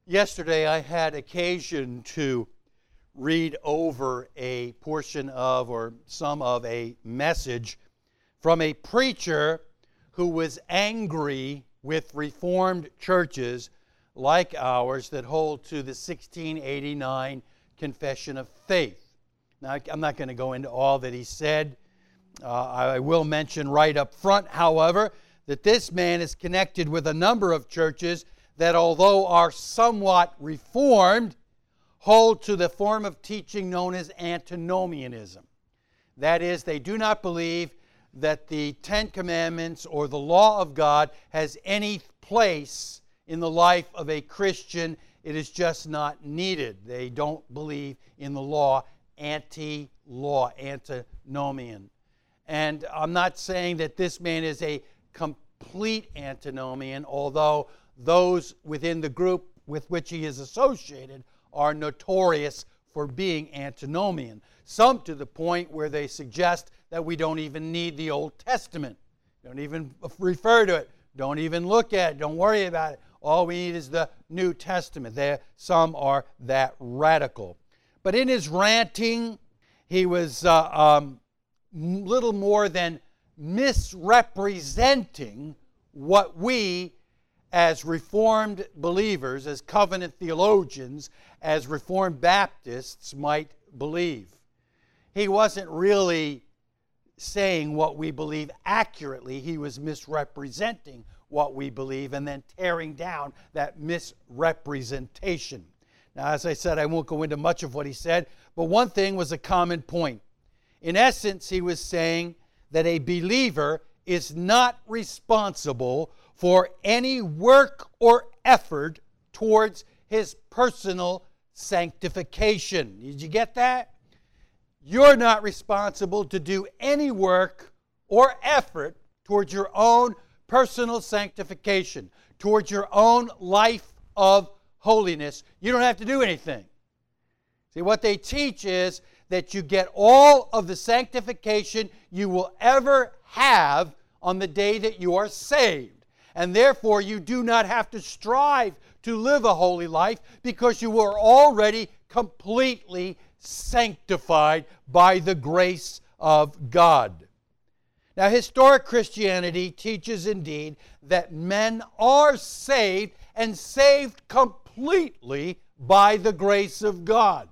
Yesterday I had occasion to read over a portion of or some of a message from a preacher who was angry with Reformed churches like ours that hold to the 1689 Confession of Faith. Now, I'm not going to go into all that he said. I will mention right up front, however, that this man is connected with a number of churches that, although are somewhat reformed, hold to the form of teaching known as antinomianism. That is, they do not believe that the Ten Commandments or the law of God has any place in the life of a Christian. It is just not needed. They don't believe in the law, anti-law, antinomian. And I'm not saying that this man is a complete antinomian, although those within the group with which he is associated are notorious for being antinomian. Some to the point where they suggest that we don't even need the Old Testament. Don't even refer to it. Don't even look at it. Don't worry about it. All we need is the New Testament. Some are that radical. But in his ranting, he was little more than misrepresenting what we as Reformed believers, as covenant theologians, as Reformed Baptists might believe. He wasn't really saying what we believe accurately. He was misrepresenting what we believe and then tearing down that misrepresentation. Now, as I said, I won't go into much of what he said, but one thing was a common point. In essence, he was saying that a believer is not responsible for any work or effort towards his personal sanctification. Did you get that? You're not responsible to do any work or effort towards your own personal sanctification, towards your own life of holiness. You don't have to do anything. See, what they teach is that you get all of the sanctification you will ever have on the day that you are saved. And therefore, you do not have to strive to live a holy life because you are already completely sanctified by the grace of God. Now, historic Christianity teaches indeed that men are saved and saved completely by the grace of God.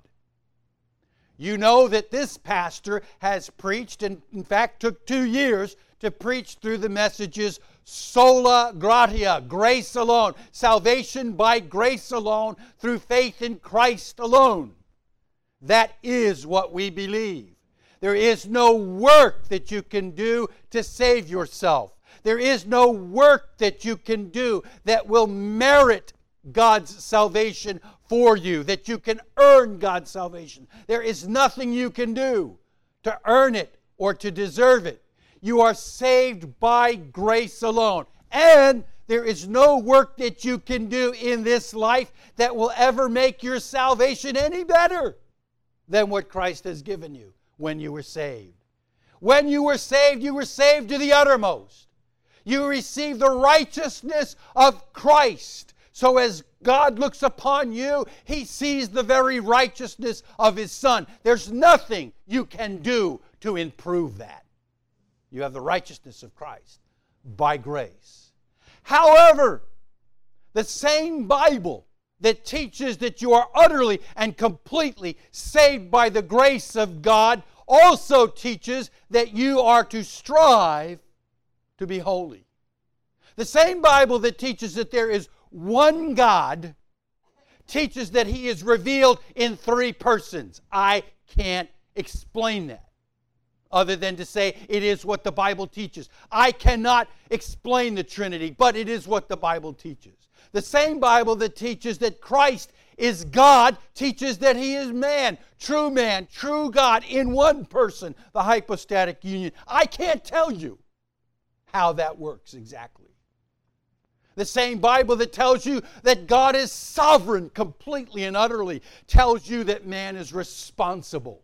You know that this pastor has preached, and in fact took 2 years to preach through the messages sola gratia, grace alone, salvation by grace alone, through faith in Christ alone. That is what we believe. There is no work that you can do to save yourself. There is no work that you can do that will merit God's salvation for you, that you can earn God's salvation. There is nothing you can do to earn it or to deserve it. You are saved by grace alone. And there is no work that you can do in this life that will ever make your salvation any better than what Christ has given you when you were saved. When you were saved to the uttermost. You received the righteousness of Christ. So as God looks upon you, He sees the very righteousness of His Son. There's nothing you can do to improve that. You have the righteousness of Christ by grace. However, the same Bible that teaches that you are utterly and completely saved by the grace of God also teaches that you are to strive to be holy. The same Bible that teaches that there is one God teaches that He is revealed in 3 persons. I can't explain that other than to say it is what the Bible teaches. I cannot explain the Trinity, but it is what the Bible teaches. The same Bible that teaches that Christ is God teaches that He is man, true God in one person, the hypostatic union. I can't tell you how that works exactly. The same Bible that tells you that God is sovereign completely and utterly tells you that man is responsible.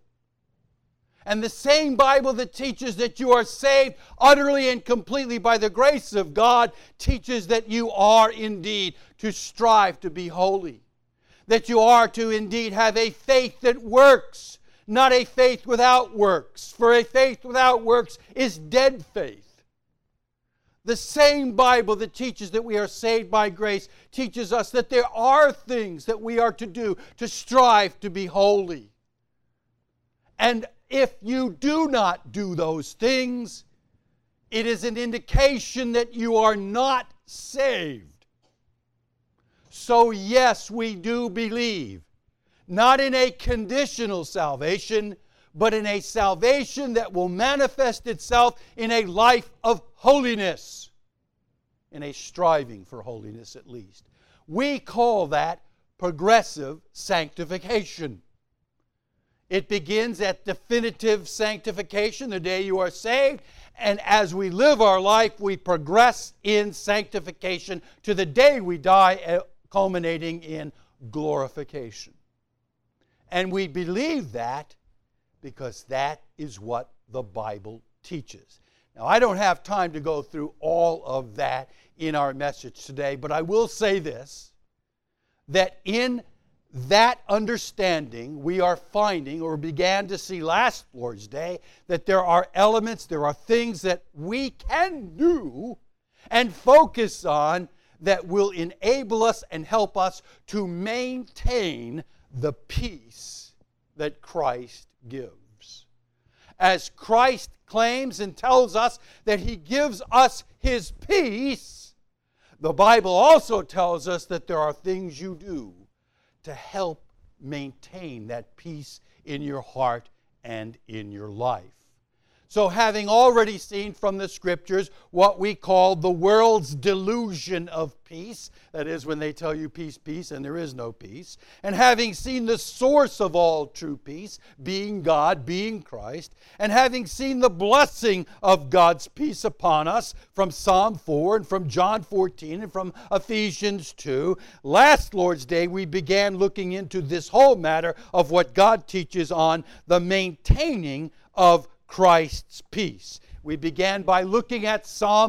And the same Bible that teaches that you are saved utterly and completely by the grace of God teaches that you are indeed to strive to be holy. that you are to indeed have a faith that works, not a faith without works. For a faith without works is dead faith. The same Bible that teaches that we are saved by grace teaches us that there are things that we are to do to strive to be holy. And if you do not do those things, it is an indication that you are not saved. So yes, we do believe, not in a conditional salvation, but in a salvation that will manifest itself in a life of holiness, in a striving for holiness at least. We call that progressive sanctification. It begins at definitive sanctification, the day you are saved, and as we live our life, we progress in sanctification to the day we die, culminating in glorification. And we believe that because that is what the Bible teaches. Now, I don't have time to go through all of that in our message today, but I will say this, that in that understanding, we are finding, or began to see last Lord's Day, that there are elements, there are things that we can do and focus on that will enable us and help us to maintain the peace that Christ gives. As Christ claims and tells us that He gives us His peace, the Bible also tells us that there are things you do to help maintain that peace in your heart and in your life. So having already seen from the Scriptures what we call the world's delusion of peace, that is when they tell you peace, peace, and there is no peace, and having seen the source of all true peace, being God, being Christ, and having seen the blessing of God's peace upon us from Psalm 4 and from John 14 and from Ephesians 2, last Lord's Day we began looking into this whole matter of what God teaches on the maintaining of Christ's peace. We began by looking at Psalm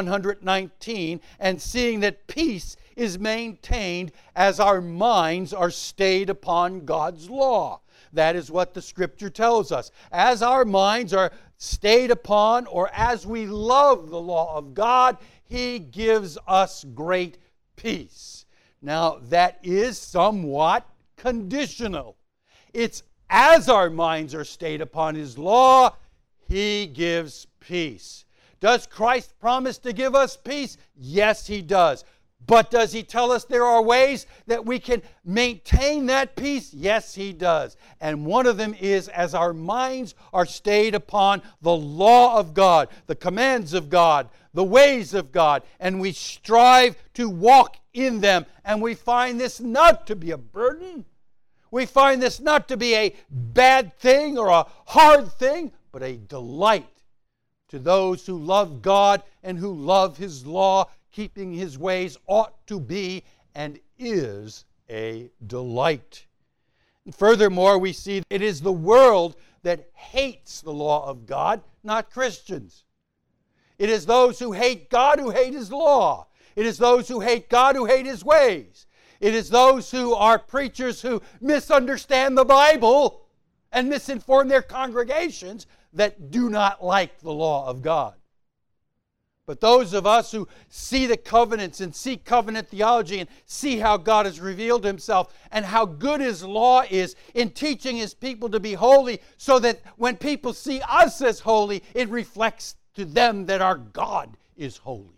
119 and seeing that peace is maintained as our minds are stayed upon God's law. That is what the Scripture tells us. As our minds are stayed upon, or as we love the law of God, He gives us great peace. Now, that is somewhat conditional. It's as our minds are stayed upon His law, He gives peace. Does Christ promise to give us peace? Yes, He does. But does He tell us there are ways that we can maintain that peace? Yes, He does. And one of them is as our minds are stayed upon the law of God, the commands of God, the ways of God, and we strive to walk in them, and we find this not to be a burden. We find this not to be a bad thing or a hard thing, but a delight to those who love God and who love His law. Keeping His ways ought to be and is a delight. And furthermore, we see it is the world that hates the law of God, not Christians. It is those who hate God who hate His law. It is those who hate God who hate His ways. It is those who are preachers who misunderstand the Bible and misinform their congregations that do not like the law of God. But those of us who see the covenants and see covenant theology and see how God has revealed Himself and how good His law is in teaching His people to be holy, so that when people see us as holy, it reflects to them that our God is holy.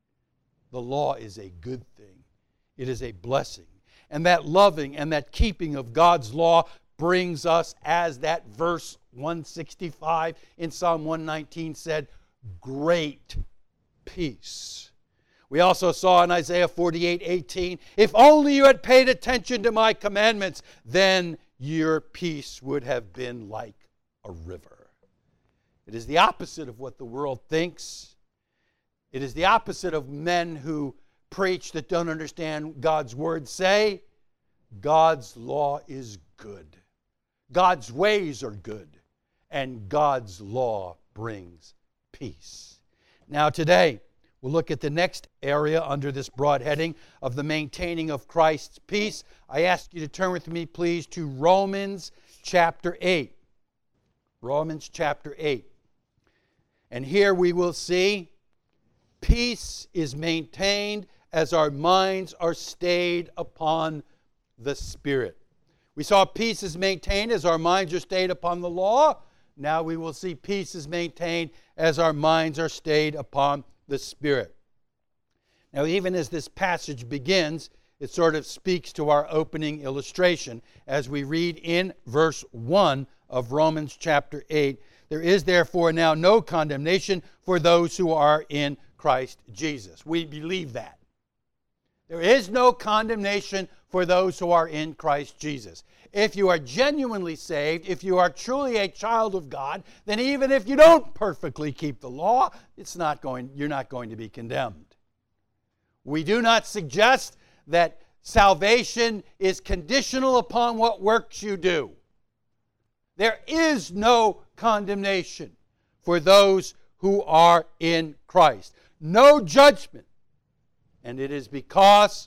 The law is a good thing. It is a blessing. And that loving and that keeping of God's law brings us, as that verse 165 in Psalm 119 said, great peace. We also saw in Isaiah 48:18, if only you had paid attention to my commandments, then your peace would have been like a river. It is the opposite of what the world thinks. It is the opposite of men who preach that don't understand God's word say. God's law is good. God's ways are good. And God's law brings peace. Now today, We'll look at the next area under this broad heading of the maintaining of Christ's peace. I ask you to turn with me, please, to Romans chapter 8. Romans chapter 8. And here we will see peace is maintained as our minds are stayed upon the Spirit. We saw peace is maintained as our minds are stayed upon the law. Now we will see peace is maintained as our minds are stayed upon the Spirit. Now, even as this passage begins, it sort of speaks to our opening illustration. As we read in verse 1 of Romans chapter 8, there is therefore now no condemnation for those who are in Christ Jesus. We believe that. There is no condemnation for those who are in Christ Jesus. If you are genuinely saved, if you are truly a child of God, then even if you don't perfectly keep the law, you're not going to be condemned. We do not suggest that salvation is conditional upon what works you do. There is no condemnation for those who are in Christ. No judgment. And it is because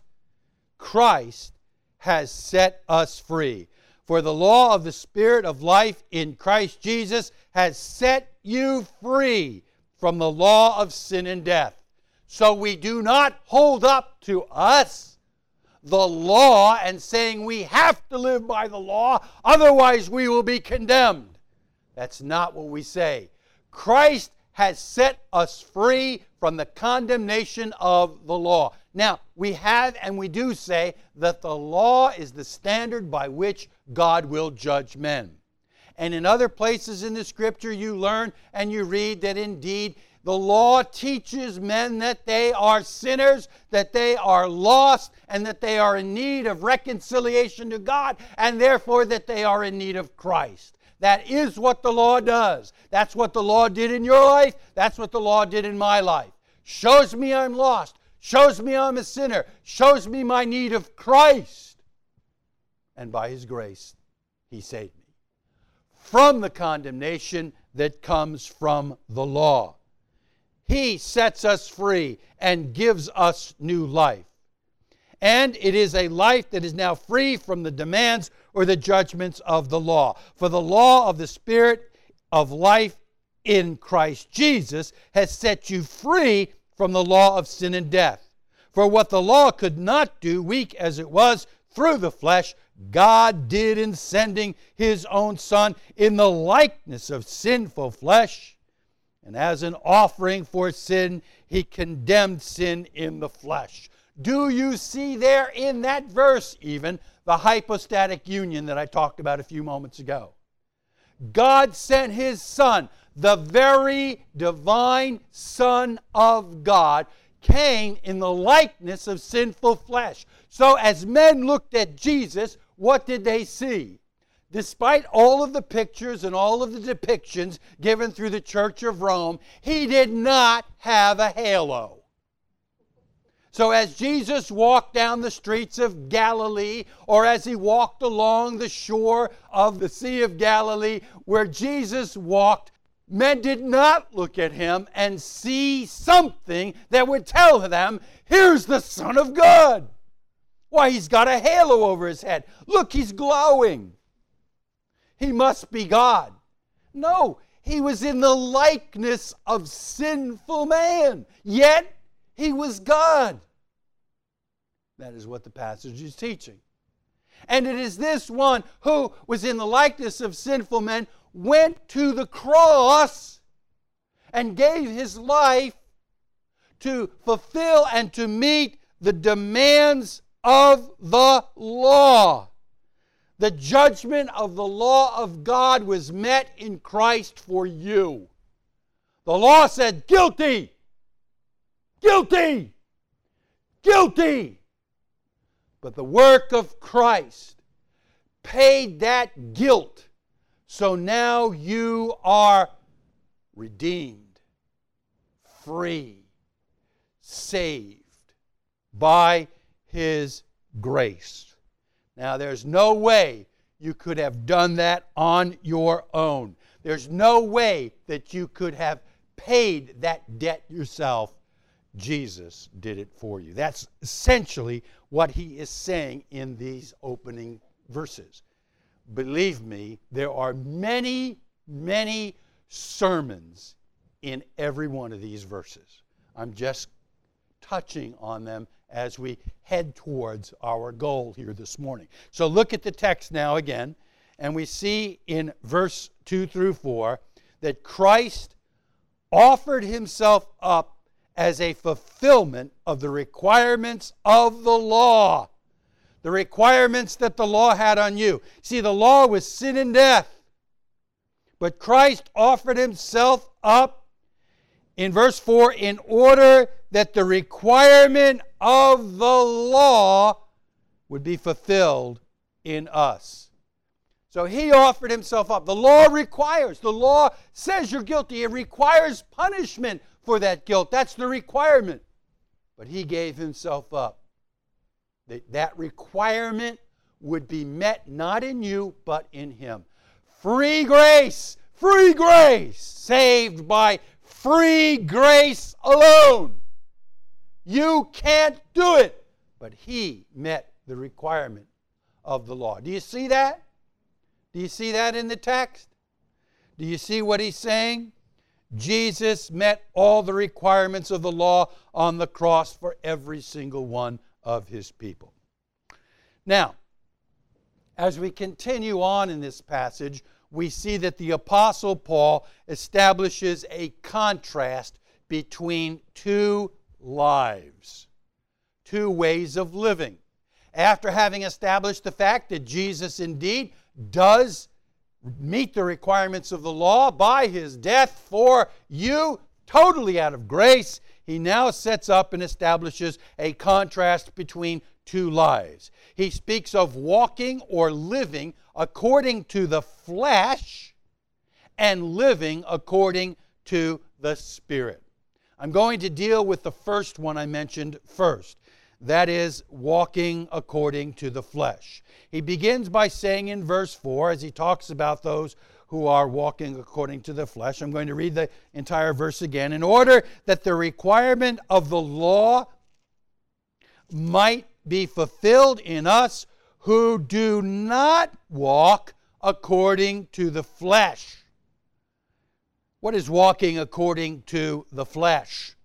Christ has set us free. For the law of the Spirit of life in Christ Jesus has set you free from the law of sin and death. So we do not hold up to us the law and saying we have to live by the law, otherwise we will be condemned. That's not what we say. Christ has set us free from the condemnation of the law. Now, we have and we do say that the law is the standard by which God will judge men. And in other places in the Scripture you learn and you read that indeed the law teaches men that they are sinners, that they are lost, and that they are in need of reconciliation to God, and therefore that they are in need of Christ. That is what the law does. That's what the law did in your life. That's what the law did in my life. Shows me I'm lost. Shows me I'm a sinner. Shows me my need of Christ. And by His grace, He saved me from the condemnation that comes from the law. He sets us free and gives us new life. And it is a life that is now free from the demands or the judgments of the law. For the law of the Spirit of life in Christ Jesus has set you free from the law of sin and death. For what the law could not do, weak as it was through the flesh, God did in sending His own Son in the likeness of sinful flesh. And as an offering for sin, He condemned sin in the flesh. Do you see there in that verse even the hypostatic union that I talked about a few moments ago? God sent His Son, the very divine Son of God, came in the likeness of sinful flesh. So as men looked at Jesus, what did they see? Despite all of the pictures and all of the depictions given through the Church of Rome, He did not have a halo. So as Jesus walked down the streets of Galilee, or as He walked along the shore of the Sea of Galilee, where Jesus walked, men did not look at Him and see something that would tell them, here's the Son of God. Why, He's got a halo over His head. Look, He's glowing. He must be God. No, He was in the likeness of sinful man, yet He was God. That is what the passage is teaching. And it is this one who was in the likeness of sinful men, went to the cross and gave His life to fulfill and to meet the demands of the law. The judgment of the law of God was met in Christ for you. The law said, guilty, guilty, guilty. But the work of Christ paid that guilt. So now you are redeemed, free, saved by His grace. Now, there's no way you could have done that on your own. There's no way that you could have paid that debt yourself. Jesus did it for you. That's essentially what he is saying in these opening verses. Believe me, there are many, many sermons in every one of these verses. I'm just touching on them as we head towards our goal here this morning. So look at the text now again, and we see in verse 2 through 4 that Christ offered himself up as a fulfillment of the requirements of the law. The requirements that the law had on you. See, the law was sin and death. But Christ offered himself up in verse 4 in order that the requirement of the law would be fulfilled in us. So he offered himself up. The law requires. The law says you're guilty. It requires punishment for that guilt. That's the requirement. But he gave himself up. That requirement would be met not in you, but in him. Free grace, saved by free grace alone. You can't do it, but he met the requirement of the law. Do you see that? Do you see that in the text? Do you see what he's saying? Jesus met all the requirements of the law on the cross for every single one of his people. Now, as we continue on in this passage, we see that the Apostle Paul establishes a contrast between two lives, two ways of living. After having established the fact that Jesus indeed does meet the requirements of the law by his death for you, totally out of grace, he now sets up and establishes a contrast between two lives. He speaks of walking or living according to the flesh and living according to the Spirit. I'm going to deal with the first one I mentioned first. That is, walking according to the flesh. He begins by saying in verse 4, as he talks about those who are walking according to the flesh, I'm going to read the entire verse again. In order that the requirement of the law might be fulfilled in us who do not walk according to the flesh. What is walking according to the flesh?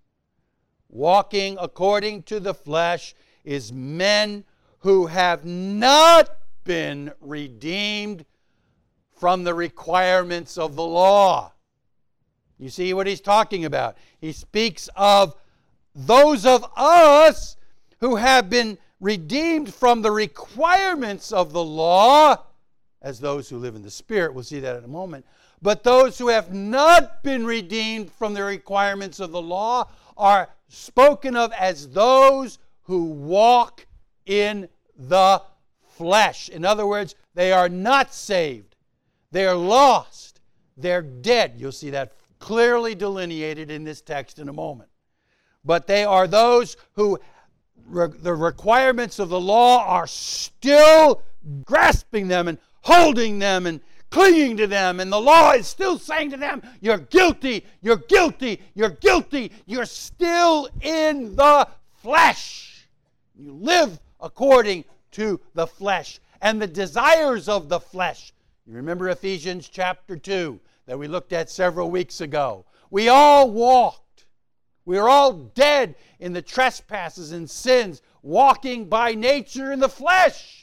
Walking according to the flesh is men who have not been redeemed from the requirements of the law. You see what he's talking about? He speaks of those of us who have been redeemed from the requirements of the law, as those who live in the Spirit. We'll see that in a moment. But those who have not been redeemed from the requirements of the law are spoken of as those who walk in the flesh. In other words, they are not saved. They are lost. They're dead. You'll see that clearly delineated in this text in a moment. But they are those who the requirements of the law are still grasping them and holding them and clinging to them, and the law is still saying to them, you're guilty, you're guilty, you're guilty, you're still in the flesh. You live according to the flesh and the desires of the flesh. You remember Ephesians chapter 2 that we looked at several weeks ago. We all walked. We are all dead in the trespasses and sins, walking by nature in the flesh.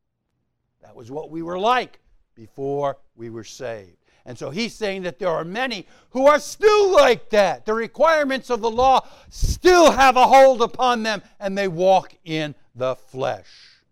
That was what we were like before we were saved. And so he's saying that there are many who are still like that. The requirements of the law still have a hold upon them, and they walk in the flesh.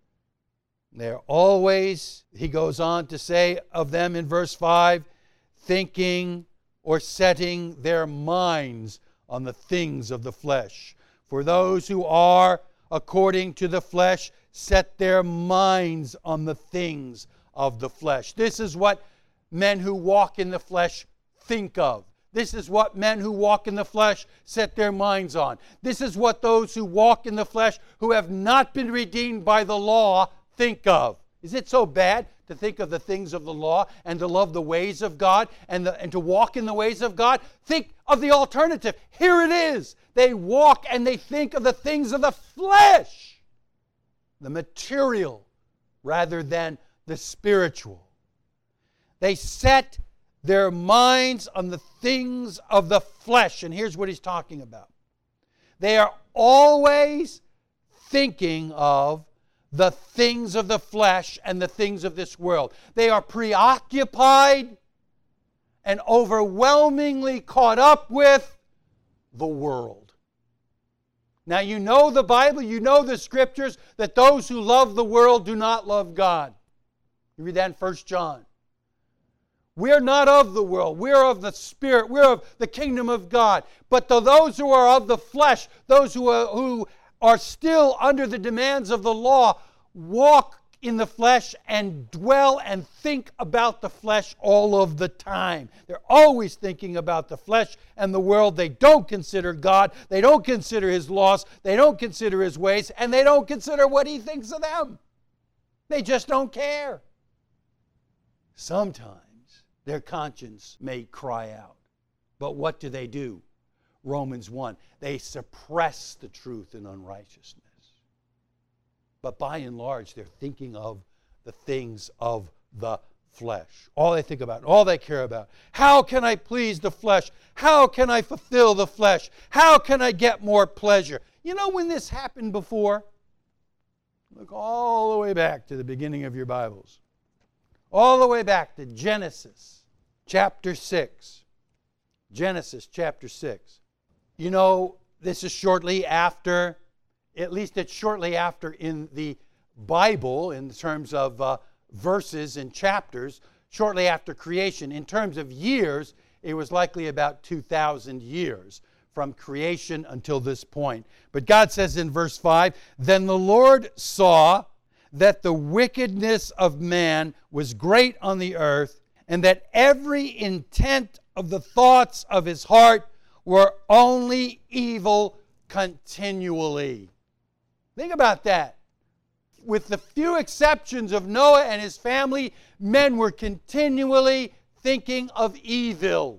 They're always, he goes on to say of them in verse 5, thinking or setting their minds on the things of the flesh. For those who are according to the flesh set their minds on the things of the flesh. This is what men who walk in the flesh think of. This is what men who walk in the flesh set their minds on. This is what those who walk in the flesh who have not been redeemed by the law think of. Is it so bad to think of the things of the law and to love the ways of God and to walk in the ways of God. Think of the alternative. Here it is. They walk and they think of the things of the flesh, the material, rather than the spiritual. They set their minds on the things of the flesh. And here's what he's talking about. They are always thinking of the things of the flesh and the things of this world. They are preoccupied and overwhelmingly caught up with the world. Now you know the Bible, you know the Scriptures, that those who love the world do not love God. You read that in 1 John. We're not of the world. We're of the Spirit. We're of the kingdom of God. But to those who are of the flesh, those who are still under the demands of the law, walk in the flesh and dwell and think about the flesh all of the time. They're always thinking about the flesh and the world. They don't consider God. They don't consider His laws. They don't consider His ways. And they don't consider what He thinks of them. They just don't care. Sometimes their conscience may cry out. But what do? Romans 1. They suppress the truth in unrighteousness. But by and large, they're thinking of the things of the flesh. All they think about, all they care about. How can I please the flesh? How can I fulfill the flesh? How can I get more pleasure? You know when this happened before? Look all the way back to the beginning of your Bibles. All the way back to Genesis chapter 6. Genesis chapter 6. You know, this is shortly after, at least it's shortly after in the Bible, in terms of verses and chapters, shortly after creation. In terms of years, it was likely about 2,000 years from creation until this point. But God says in verse 5, "Then the Lord saw that the wickedness of man was great on the earth, and that every intent of the thoughts of his heart were only evil continually." Think about that. With the few exceptions of Noah and his family, men were continually thinking of evil.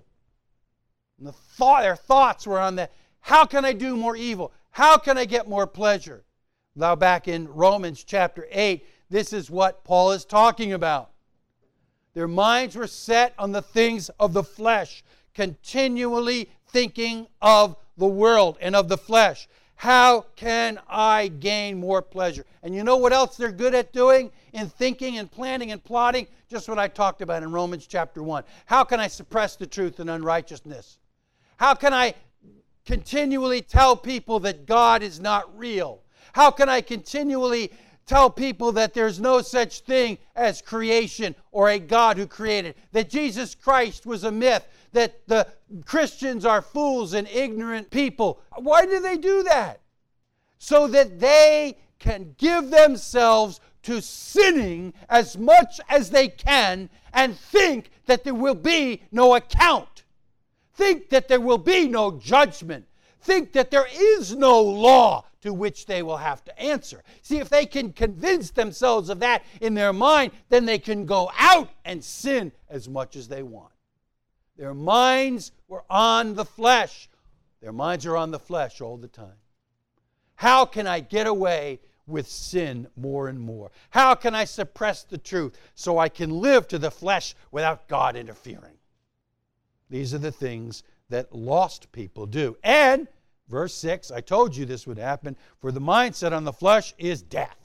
And their thoughts were on that. How can I do more evil? How can I get more pleasure? Now back in Romans chapter 8, this is what Paul is talking about. Their minds were set on the things of the flesh, continually thinking of the world and of the flesh. How can I gain more pleasure? And you know what else they're good at doing? In thinking and planning and plotting? Just what I talked about in Romans chapter 1. How can I suppress the truth in unrighteousness? How can I continually tell people that God is not real? How can I continually tell people that there's no such thing as creation or a God who created? That Jesus Christ was a myth? That the Christians are fools and ignorant people? Why do they do that? So that they can give themselves to sinning as much as they can and think that there will be no account. Think that there will be no judgment. Think that there is no law to which they will have to answer. See, if they can convince themselves of that in their mind, then they can go out and sin as much as they want. Their minds were on the flesh. Their minds are on the flesh all the time. How can I get away with sin more and more? How can I suppress the truth so I can live to the flesh without God interfering? These are the things that lost people do. And, verse 6, I told you this would happen, for the mindset on the flesh is death.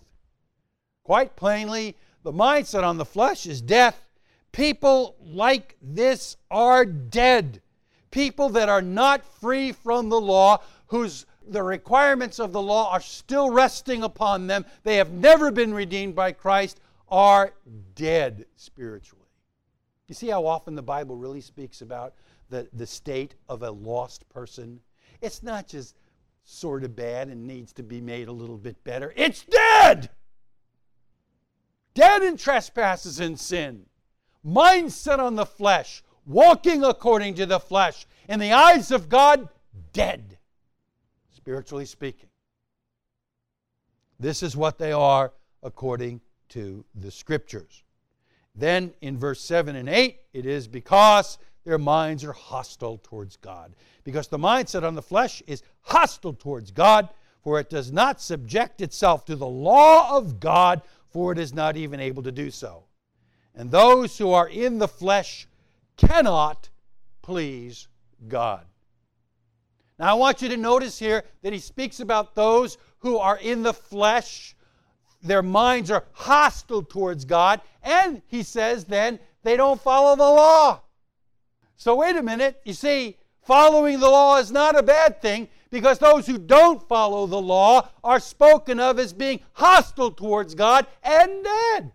Quite plainly, the mindset on the flesh is death. People like this are dead. People that are not free from the law, the requirements of the law are still resting upon them. They have never been redeemed by Christ, are dead spiritually. You see how often the Bible really speaks about the state of a lost person? It's not just sort of bad and needs to be made a little bit better. It's dead! Dead in trespasses and sin. Mindset on the flesh. Walking according to the flesh. In the eyes of God, dead. Spiritually speaking. This is what they are according to the Scriptures. Then in verse 7 and 8, it is because their minds are hostile towards God. Because the mindset on the flesh is hostile towards God, for it does not subject itself to the law of God, for it is not even able to do so. And those who are in the flesh cannot please God. Now I want you to notice here that he speaks about those who are in the flesh. Their minds are hostile towards God, and he says then they don't follow the law. So wait a minute, you see, following the law is not a bad thing, because those who don't follow the law are spoken of as being hostile towards God and dead.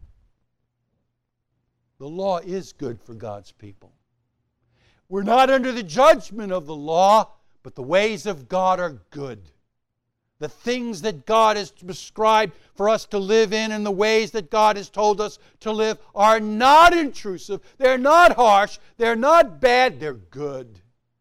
The law is good for God's people. We're not under the judgment of the law, but the ways of God are good. The things that God has prescribed for us to live in and the ways that God has told us to live are not intrusive, they're not harsh, they're not bad, they're good.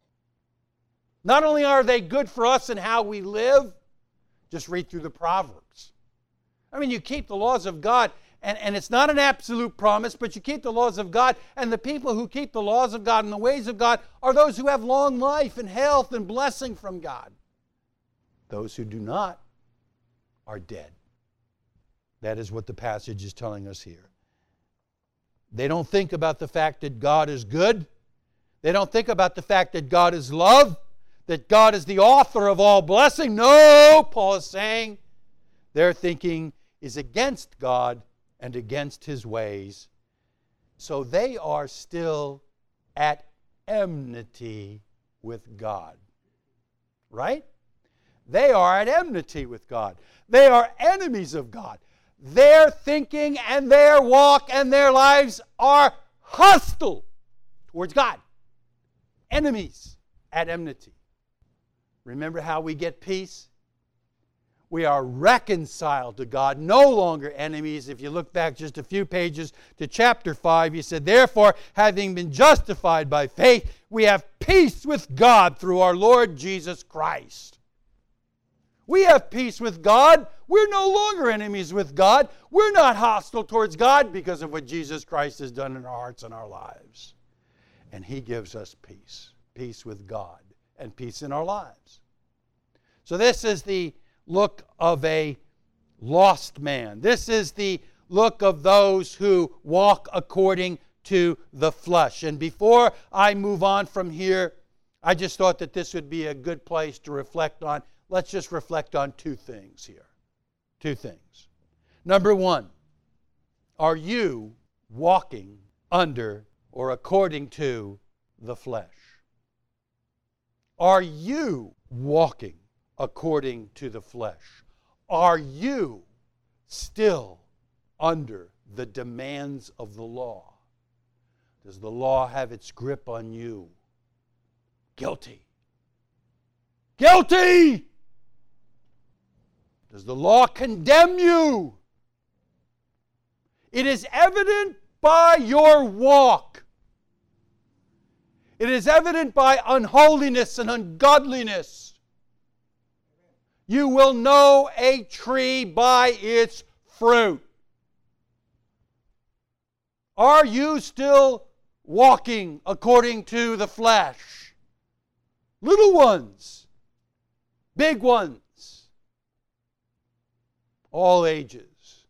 Not only are they good for us and how we live, just read through the Proverbs. I mean, you keep the laws of God, and it's not an absolute promise, but you keep the laws of God, and the people who keep the laws of God and the ways of God are those who have long life and health and blessing from God. Those who do not are dead. That is what the passage is telling us here. They don't think about the fact that God is good. They don't think about the fact that God is love, that God is the author of all blessing. No, Paul is saying their thinking is against God and against His ways. So they are still at enmity with God. Right? They are at enmity with God. They are enemies of God. Their thinking and their walk and their lives are hostile towards God. Enemies at enmity. Remember how we get peace? We are reconciled to God, no longer enemies. If you look back just a few pages to chapter 5, he said, therefore, having been justified by faith, we have peace with God through our Lord Jesus Christ. We have peace with God. We're no longer enemies with God. We're not hostile towards God because of what Jesus Christ has done in our hearts and our lives. And He gives us peace. Peace with God and peace in our lives. So this is the look of a lost man. This is the look of those who walk according to the flesh. And before I move on from here, I just thought that this would be a good place to reflect on. Let's just reflect on two things here. Two things. Number one, are you walking under or according to the flesh? Are you walking according to the flesh? Are you still under the demands of the law? Does the law have its grip on you? Guilty. Guilty! Does the law condemn you? It is evident by your walk. It is evident by unholiness and ungodliness. You will know a tree by its fruit. Are you still walking according to the flesh? Little ones, big ones, all ages.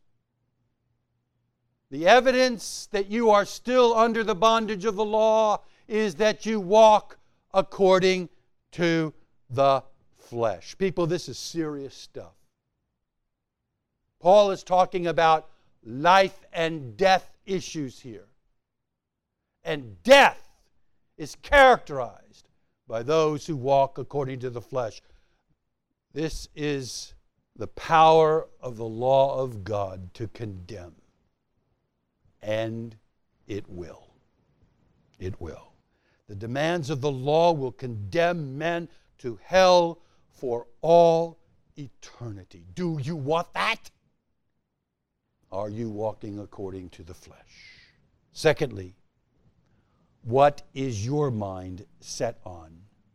The evidence that you are still under the bondage of the law is that you walk according to the flesh. People, this is serious stuff. Paul is talking about life and death issues here. And death is characterized by those who walk according to the flesh. This is the power of the law of God to condemn. And it will. It will. The demands of the law will condemn men to hell for all eternity. Do you want that? Are you walking according to the flesh? Secondly, what is your mind set on?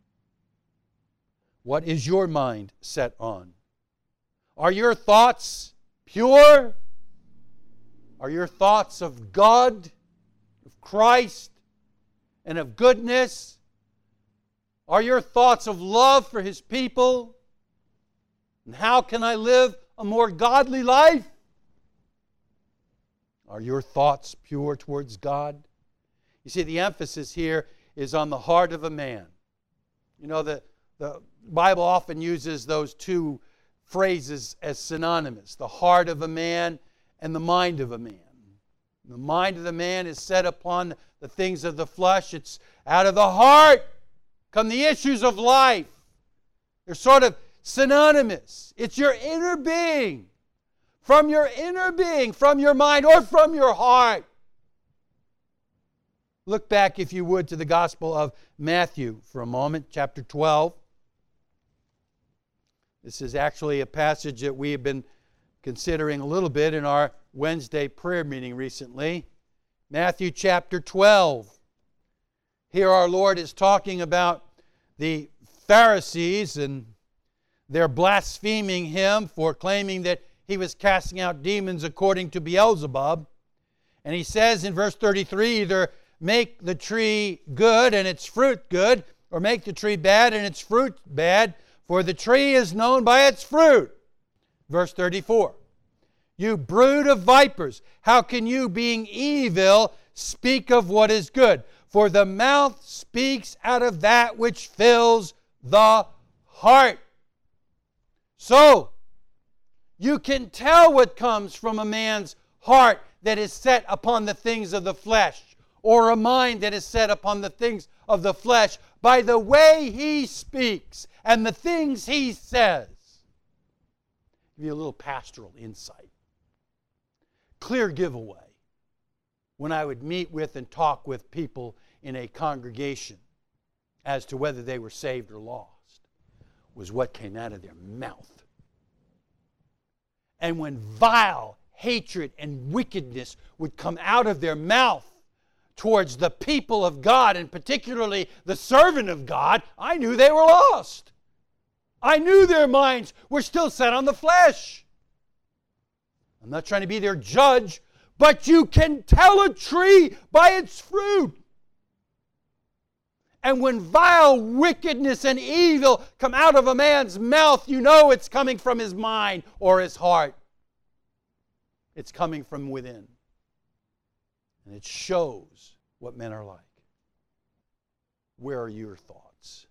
What is your mind set on? Are your thoughts pure? Are your thoughts of God? of Christ and of goodness? Are your thoughts of love for His people? And how can I live a more godly life? Are your thoughts pure towards God? You see, the emphasis here is on the heart of a man. You know, the Bible often uses those two phrases as synonymous, the heart of a man and the mind of a man. The mind of the man is set upon the things of the flesh. It's out of the heart come the issues of life. They're sort of synonymous. It's your inner being. From your inner being, from your mind or from your heart. Look back, if you would, to the Gospel of Matthew for a moment, chapter 12. This is actually a passage that we have been considering a little bit in our Wednesday prayer meeting recently. Matthew chapter 12. Here our Lord is talking about the Pharisees and their blaspheming Him for claiming that He was casting out demons according to Beelzebub. And He says in verse 33, either make the tree good and its fruit good, or make the tree bad and its fruit bad, for the tree is known by its fruit. Verse 34, you brood of vipers, how can you, being evil, speak of what is good? For the mouth speaks out of that which fills the heart. So, you can tell what comes from a man's heart that is set upon the things of the flesh, or a mind that is set upon the things of the flesh, by the way he speaks and the things he says. Give you a little pastoral insight. Clear giveaway. When I would meet with and talk with people in a congregation as to whether they were saved or lost, was what came out of their mouth. And when vile hatred and wickedness would come out of their mouth towards the people of God, and particularly the servant of God, I knew they were lost. I knew their minds were still set on the flesh. I'm not trying to be their judge, but you can tell a tree by its fruit. And when vile wickedness and evil come out of a man's mouth, you know it's coming from his mind or his heart. It's coming from within. And it shows what men are like. Where are your thoughts?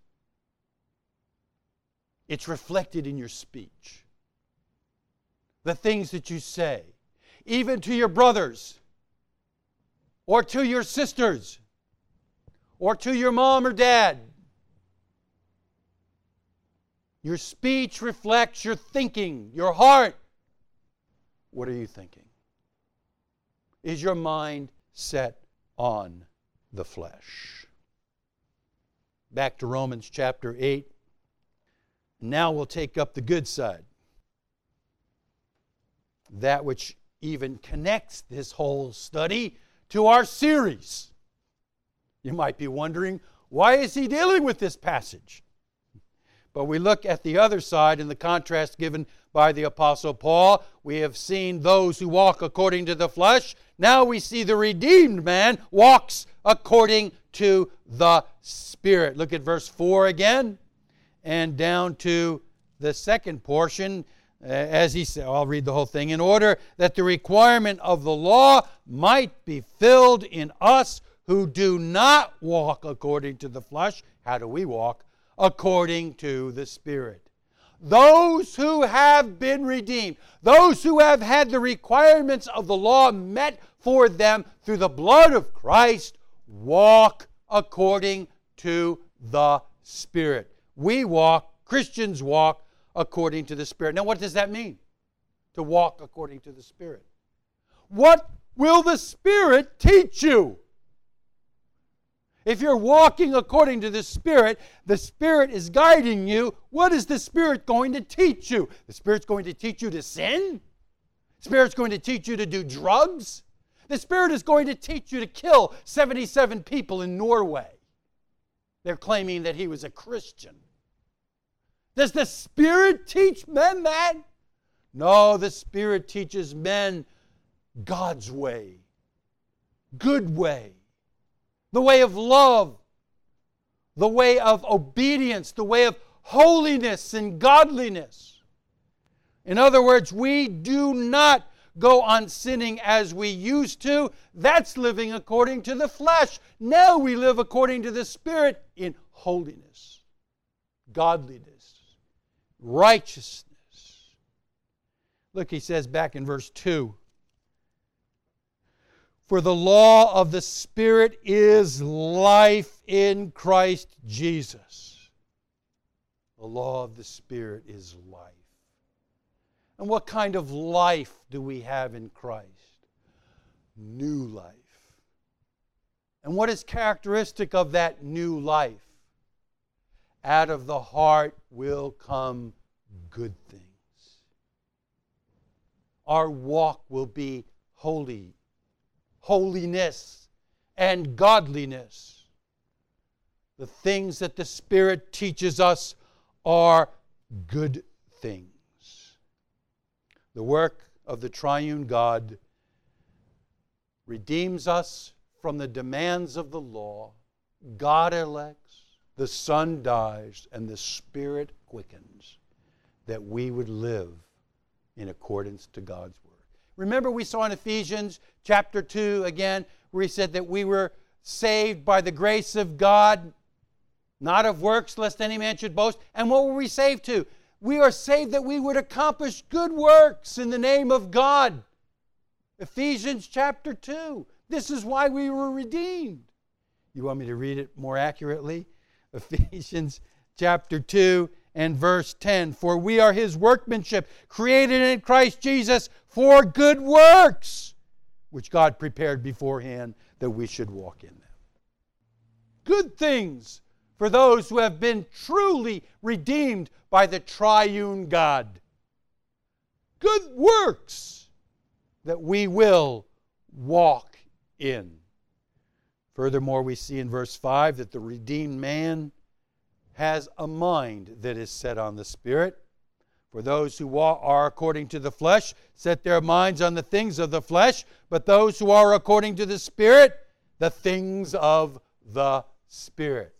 It's reflected in your speech. The things that you say, even to your brothers, or to your sisters, or to your mom or dad. Your speech reflects your thinking, your heart. What are you thinking? Is your mind set on the flesh? Back to Romans chapter 8. Now we'll take up the good side. That which even connects this whole study to our series. You might be wondering, why is he dealing with this passage? But we look at the other side in the contrast given by the Apostle Paul. We have seen those who walk according to the flesh. Now we see the redeemed man walks according to the Spirit. Look at verse 4 again, and down to the second portion. As he said, I'll read the whole thing. In order that the requirement of the law might be filled in us who do not walk according to the flesh. How do we walk? According to the Spirit. Those who have been redeemed, those who have had the requirements of the law met for them through the blood of Christ, walk according to the Spirit. We walk, Christians walk according to the Spirit. Now, what does that mean? To walk according to the Spirit. What will the Spirit teach you? If you're walking according to the Spirit is guiding you. What is the Spirit going to teach you? The Spirit's going to teach you to sin? The Spirit's going to teach you to do drugs? The Spirit is going to teach you to kill 77 people in Norway. They're claiming that he was a Christian. Does the Spirit teach men that? No, the Spirit teaches men God's way, good way, the way of love, the way of obedience, the way of holiness and godliness. In other words, we do not go on sinning as we used to. That's living according to the flesh. Now we live according to the Spirit in holiness, godliness, righteousness. Look, he says back in verse 2, for the law of the Spirit is life in Christ Jesus. The law of the Spirit is life. And what kind of life do we have in Christ? New life. And what is characteristic of that new life? Out of the heart will come good things. Our walk will be holy, holiness and godliness. The things that the Spirit teaches us are good things. The work of the triune God redeems us from the demands of the law. God elects, the Son dies, and the Spirit quickens, that we would live in accordance to God's word. Remember we saw in Ephesians chapter 2 again, where he said that we were saved by the grace of God, not of works, lest any man should boast. And what were we saved to? We are saved that we would accomplish good works in the name of God. Ephesians chapter 2. This is why we were redeemed. You want me to read it more accurately? Ephesians chapter 2 and verse 10. For we are His workmanship, created in Christ Jesus for good works, which God prepared beforehand that we should walk in them. Good things for those who have been truly redeemed by the triune God. Good works that we will walk in. Furthermore, we see in verse 5 that the redeemed man has a mind that is set on the Spirit. For those who are according to the flesh set their minds on the things of the flesh, but those who are according to the Spirit, the things of the Spirit.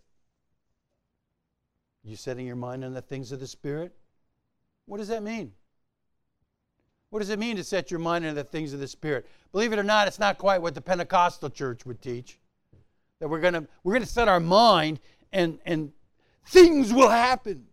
You setting your mind on the things of the Spirit? What does that mean? What does it mean to set your mind on the things of the Spirit? Believe it or not, it's not quite what the Pentecostal church would teach. That we're going to set our mind and things will happen.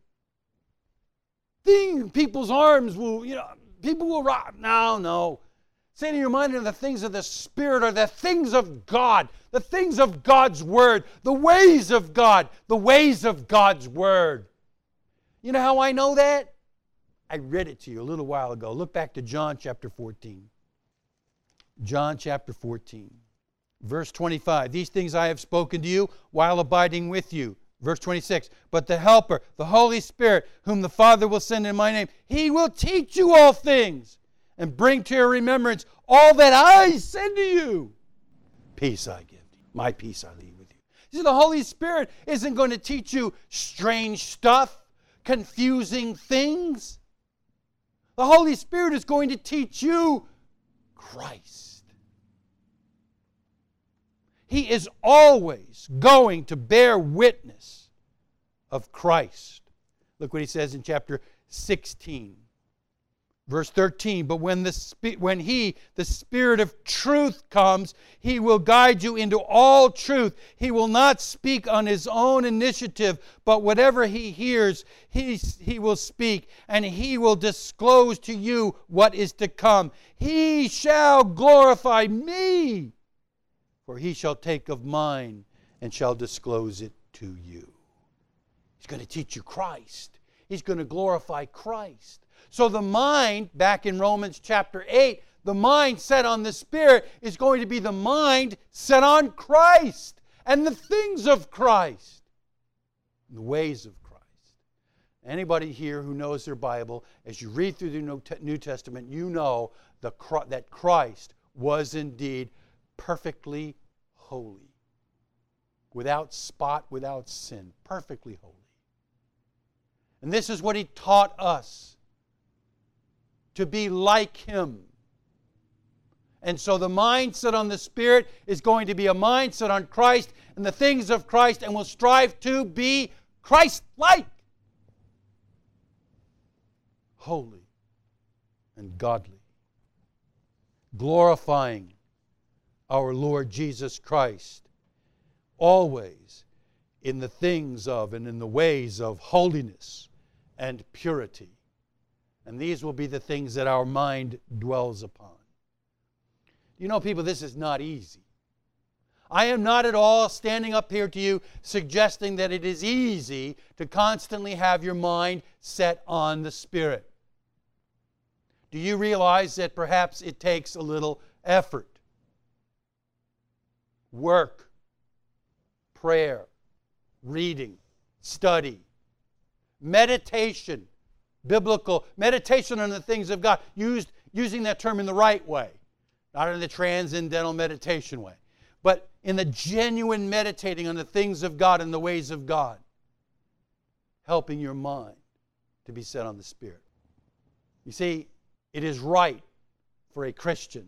People's arms will, people will rock. No. Setting your mind on the things of the Spirit are the things of God, the things of God's Word, the ways of God, the ways of God's Word. You know how I know that? I read it to you a little while ago. Look back to John chapter 14. John chapter 14, verse 25. These things I have spoken to you while abiding with you. Verse 26, but the Helper, the Holy Spirit, whom the Father will send in my name, He will teach you all things and bring to your remembrance all that I said to you. Peace I give to you. My peace I leave with you. See, the Holy Spirit isn't going to teach you strange stuff, confusing things. The Holy Spirit is going to teach you Christ. He is always going to bear witness of Christ. Look what he says in chapter 16, verse 13. But when He, the Spirit of truth, comes, He will guide you into all truth. He will not speak on His own initiative, but whatever He hears, He will speak, and He will disclose to you what is to come. He shall glorify me, for He shall take of mine and shall disclose it to you. He's going to teach you Christ. He's going to glorify Christ. So the mind, back in Romans chapter 8, the mind set on the Spirit is going to be the mind set on Christ and the things of Christ, the ways of Christ. Anybody here who knows their Bible, as you read through the New Testament, you know that Christ was indeed perfectly holy, without spot, without sin, perfectly holy. And this is what He taught us, to be like Him. And so the mindset on the Spirit is going to be a mindset on Christ and the things of Christ, and will strive to be Christ-like, holy and godly, glorifying our Lord Jesus Christ, always in the things of and in the ways of holiness and purity. And these will be the things that our mind dwells upon. You know, people, this is not easy. I am not at all standing up here to you suggesting that it is easy to constantly have your mind set on the Spirit. Do you realize that perhaps it takes a little effort, work, prayer, reading, study, meditation, biblical meditation on the things of God, using that term in the right way, not in the transcendental meditation way, but in the genuine meditating on the things of God and the ways of God, helping your mind to be set on the Spirit. You see, it is right for a Christian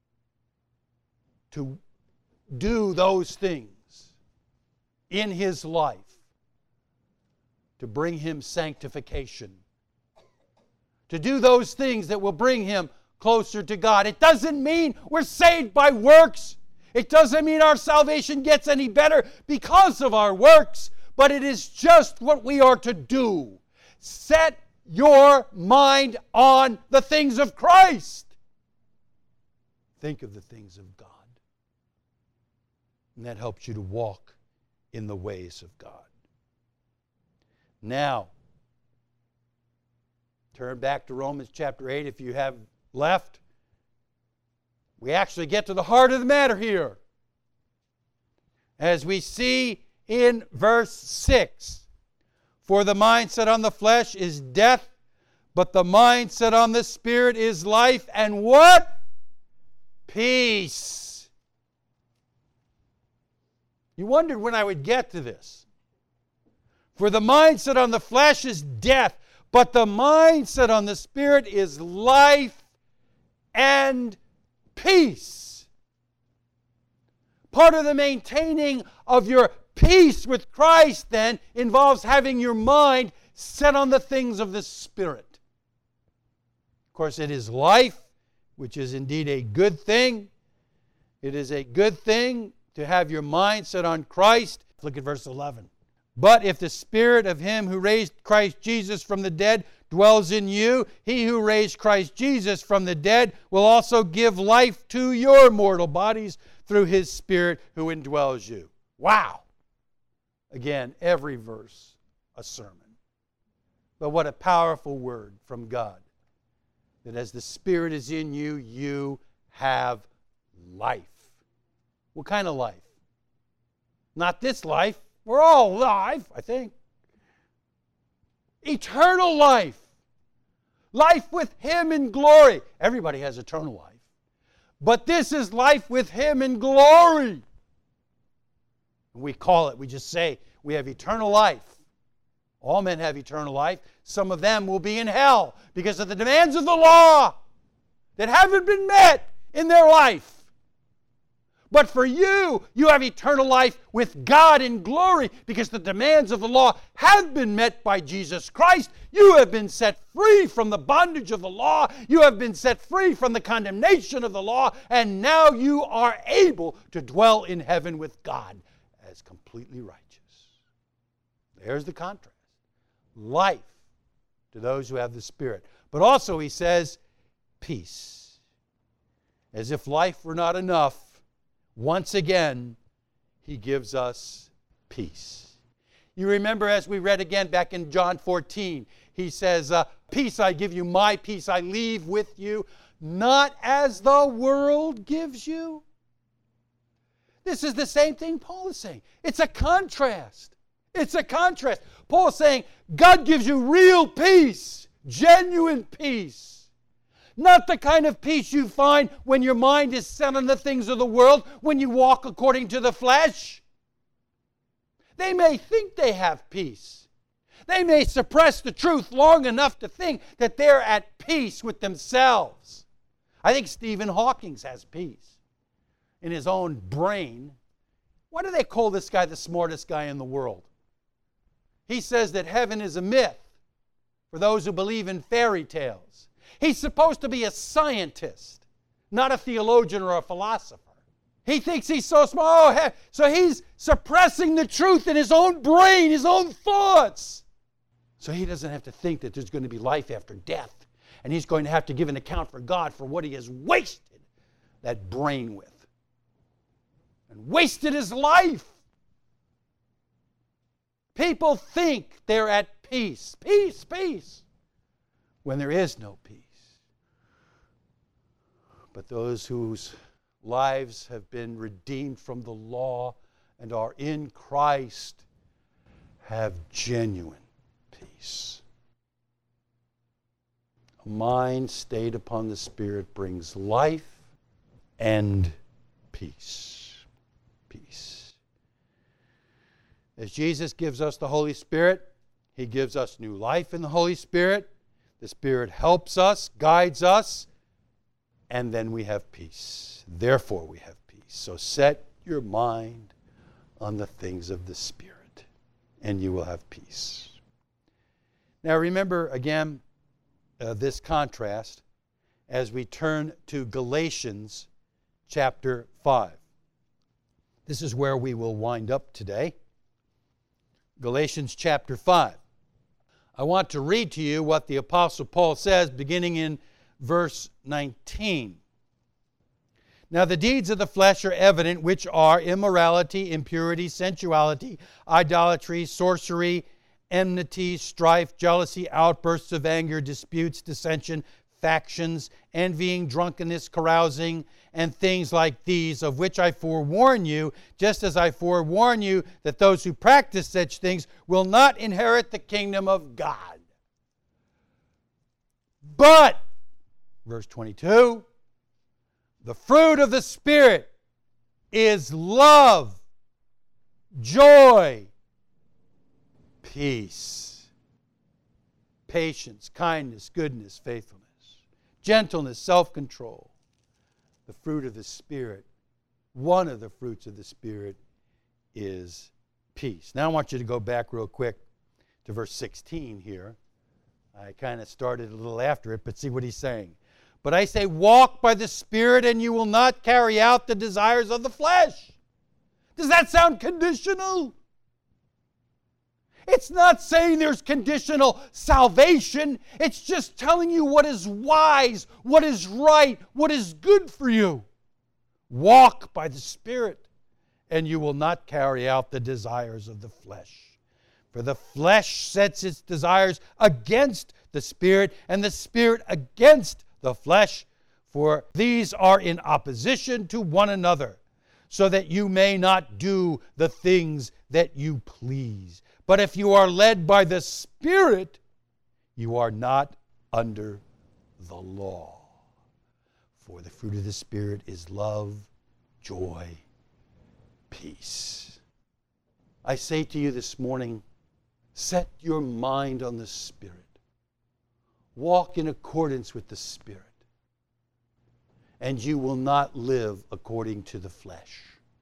to do those things in his life to bring him sanctification, to do those things that will bring him closer to God. It doesn't mean we're saved by works. It doesn't mean our salvation gets any better because of our works, but it is just what we are to do. Set your mind on the things of Christ. Think of the things of God. And that helps you to walk in the ways of God. Now, turn back to Romans chapter 8 if you have left. We actually get to the heart of the matter here. As we see in verse 6, for the mindset on the flesh is death, but the mindset on the Spirit is life and what? Peace. You wondered when I would get to this. For the mindset on the flesh is death, but the mindset on the Spirit is life and peace. Part of the maintaining of your peace with Christ, then, involves having your mind set on the things of the Spirit. Of course, it is life, which is indeed a good thing. It is a good thing to have your mind set on Christ. Look at verse 11. But if the Spirit of Him who raised Christ Jesus from the dead dwells in you, He who raised Christ Jesus from the dead will also give life to your mortal bodies through His Spirit who indwells you. Wow! Again, every verse a sermon. But what a powerful word from God. That as the Spirit is in you, you have life. What kind of life? Not this life. We're all alive, I think. Eternal life. Life with Him in glory. Everybody has eternal life. But this is life with Him in glory. We call it, we just say, we have eternal life. All men have eternal life. Some of them will be in hell because of the demands of the law that haven't been met in their life. But for you, you have eternal life with God in glory because the demands of the law have been met by Jesus Christ. You have been set free from the bondage of the law. You have been set free from the condemnation of the law. And now you are able to dwell in heaven with God as completely righteous. There's the contrast. Life to those who have the Spirit. But also, he says, peace. As if life were not enough, once again, he gives us peace. You remember as we read again back in John 14, he says, peace I give you, my peace I leave with you, not as the world gives you. This is the same thing Paul is saying. It's a contrast. It's a contrast. Paul is saying, God gives you real peace, genuine peace. Not the kind of peace you find when your mind is set on the things of the world, when you walk according to the flesh. They may think they have peace. They may suppress the truth long enough to think that they're at peace with themselves. I think Stephen Hawking has peace in his own brain. Why do they call this guy the smartest guy in the world? He says that heaven is a myth for those who believe in fairy tales. He's supposed to be a scientist, not a theologian or a philosopher. He thinks he's so smart. Oh, so he's suppressing the truth in his own brain, his own thoughts. So he doesn't have to think that there's going to be life after death. And he's going to have to give an account for God for what he has wasted that brain with. And wasted his life. People think they're at peace. Peace, peace. When there is no peace. But those whose lives have been redeemed from the law and are in Christ have genuine peace. A mind stayed upon the Spirit brings life and peace. Peace. As Jesus gives us the Holy Spirit, He gives us new life in the Holy Spirit. The Spirit helps us, guides us, and then we have peace. Therefore we have peace. So set your mind on the things of the Spirit, and you will have peace. Now remember again this contrast as we turn to Galatians chapter 5. This is where we will wind up today. Galatians chapter 5. I want to read to you what the Apostle Paul says beginning in verse 19. Now the deeds of the flesh are evident, which are immorality, impurity, sensuality, idolatry, sorcery, enmity, strife, jealousy, outbursts of anger, disputes, dissension, factions, envying, drunkenness, carousing, and things like these, of which I forewarn you, just as I forewarn you that those who practice such things will not inherit the kingdom of God. But, verse 22, the fruit of the Spirit is love, joy, peace, patience, kindness, goodness, faithfulness, gentleness, self-control. The fruit of the Spirit, one of the fruits of the Spirit is peace. Now I want you to go back real quick to verse 16 here. I kind of started a little after it, but see what he's saying. But I say, walk by the Spirit, and you will not carry out the desires of the flesh. Does that sound conditional? It's not saying there's conditional salvation. It's just telling you what is wise, what is right, what is good for you. Walk by the Spirit, and you will not carry out the desires of the flesh. For the flesh sets its desires against the Spirit, and the Spirit against the flesh. For these are in opposition to one another, so that you may not do the things that you please. But if you are led by the Spirit, you are not under the law. For the fruit of the Spirit is love, joy, peace. I say to you this morning, set your mind on the Spirit. Walk in accordance with the Spirit, and you will not live according to the flesh.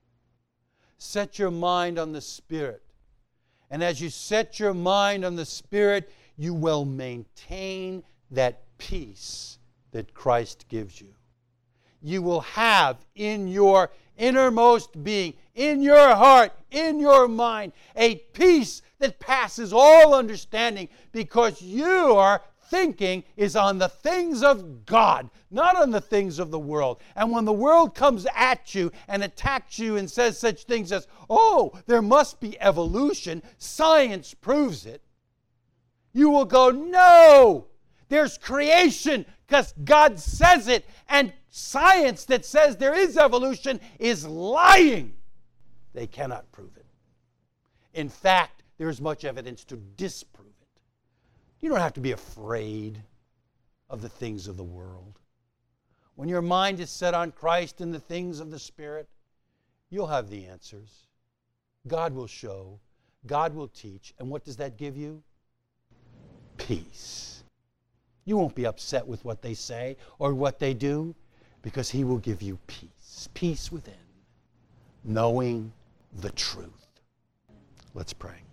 Set your mind on the Spirit. And as you set your mind on the Spirit, you will maintain that peace that Christ gives you. You will have in your innermost being, in your heart, in your mind, a peace that passes all understanding, because your thinking is on the things of God, not on the things of the world. And when the world comes at you and attacks you and says such things as, oh, there must be evolution, science proves it, you will go, no, there's creation because God says it, and science that says there is evolution is lying. They cannot prove it. In fact, there is much evidence to disprove it. You don't have to be afraid of the things of the world. When your mind is set on Christ and the things of the Spirit, you'll have the answers. God will show. God will teach. And what does that give you? Peace. You won't be upset with what they say or what they do, because He will give you peace, peace within, knowing the truth. Let's pray.